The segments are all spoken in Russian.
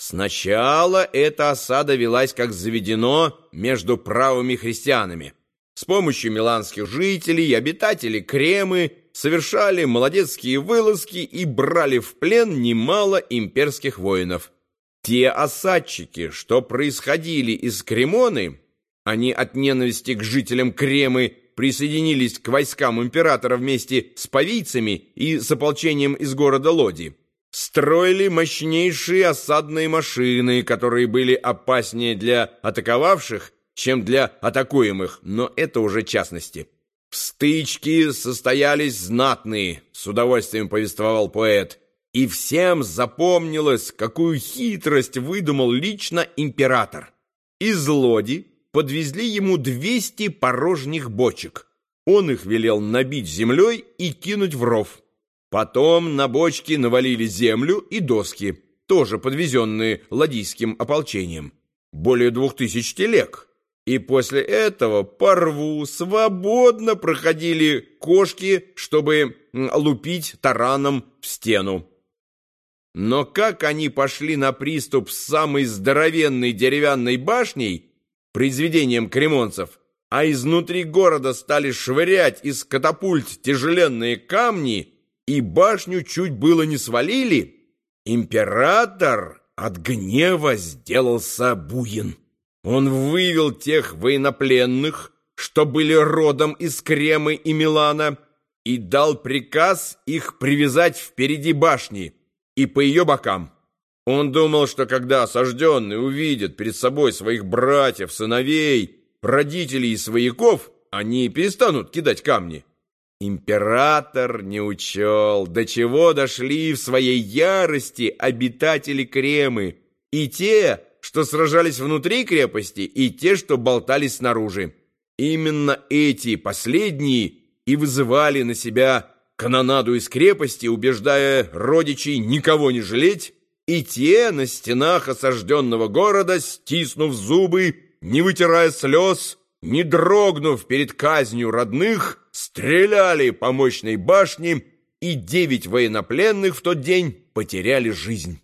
Сначала эта осада велась, как заведено, между правыми христианами. С помощью миланских жителей обитатели Кремы совершали молодецкие вылазки и брали в плен немало имперских воинов. Те осадчики, что происходили из Кремоны, они от ненависти к жителям Кремы присоединились к войскам императора вместе с павийцами и с ополчением из города Лоди, строили мощнейшие осадные машины, которые были опаснее для атаковавших, чем для атакуемых, но это уже частности. Стычки состоялись знатные, с удовольствием повествовал поэт, и всем запомнилось, какую хитрость выдумал лично император. Из Лоди подвезли ему 200 порожних бочек. Он их велел набить землей и кинуть в ров. Потом на бочки навалили землю и доски, тоже подвезенные ладийским ополчением. Более 2000 телег. И после этого по рву свободно проходили кошки, чтобы лупить тараном в стену. Но как они пошли на приступ с самой здоровенной деревянной башней, произведением кремонцев, а изнутри города стали швырять из катапульт тяжеленные камни, и башню чуть было не свалили, император от гнева сделался буин. Он вывел тех военнопленных, что были родом из Кремы и Милана, и дал приказ их привязать впереди башни и по ее бокам. Он думал, что когда осажденные увидят перед собой своих братьев, сыновей, родителей и свояков, они перестанут кидать камни. Император не учел, до чего дошли в своей ярости обитатели Кремы, и те, что сражались внутри крепости, и те, что болтались снаружи. Именно эти последние и вызывали на себя канонаду из крепости, убеждая родичей никого не жалеть, и те на стенах осажденного города, стиснув зубы, не вытирая слез, не дрогнув перед казнью родных, стреляли по мощной башне, и 9 военнопленных в тот день потеряли жизнь.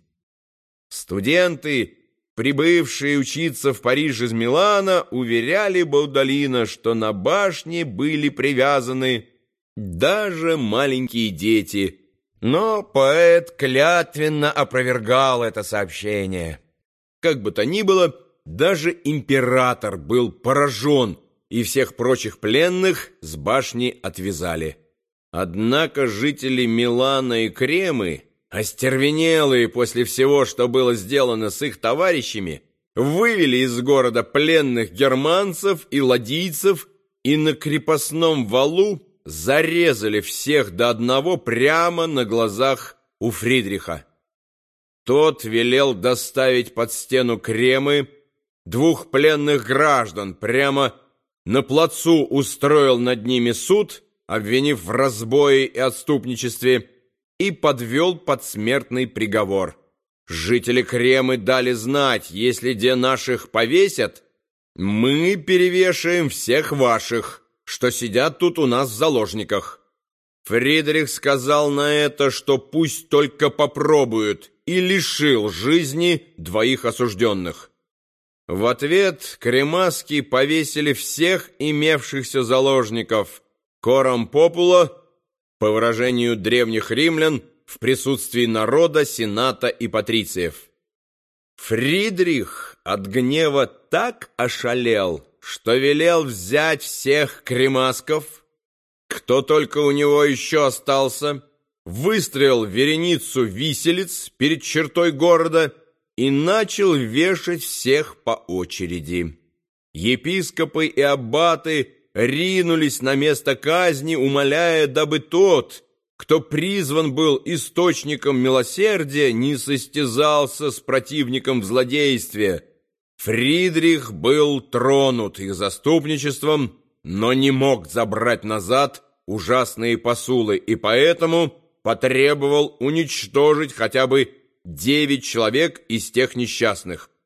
Студенты, прибывшие учиться в Париж из Милана, уверяли Баудолина, что на башне были привязаны даже маленькие дети. Но поэт клятвенно опровергал это сообщение. Как бы то ни было, даже император был поражен, и всех прочих пленных с башни отвязали. Однако жители Милана и Кремы, остервенелые после всего, что было сделано с их товарищами, вывели из города пленных германцев и ладийцев и на крепостном валу зарезали всех до одного прямо на глазах у Фридриха. Тот велел доставить под стену Кремы 2 пленных граждан, прямо на плацу устроил над ними суд, обвинив в разбое и отступничестве, и подвел под смертный приговор. Жители Кремы дали знать, если где наших повесят, мы перевешаем всех ваших, что сидят тут у нас в заложниках. Фридрих сказал на это, что пусть только попробуют, и лишил жизни 2 осужденных. В ответ кремаски повесили всех имевшихся заложников кором попула, по выражению древних римлян, в присутствии народа, сената и патрициев. Фридрих от гнева так ошалел, что велел взять всех кремасков, кто только у него еще остался, выстроил вереницу виселиц перед чертой города и начал вешать всех по очереди. Епископы и аббаты ринулись на место казни, умоляя, дабы тот, кто призван был источником милосердия, не состязался с противником в злодействе. Фридрих был тронут их заступничеством, но не мог забрать назад ужасные посулы, и поэтому потребовал уничтожить хотя бы 9 человек из тех несчастных,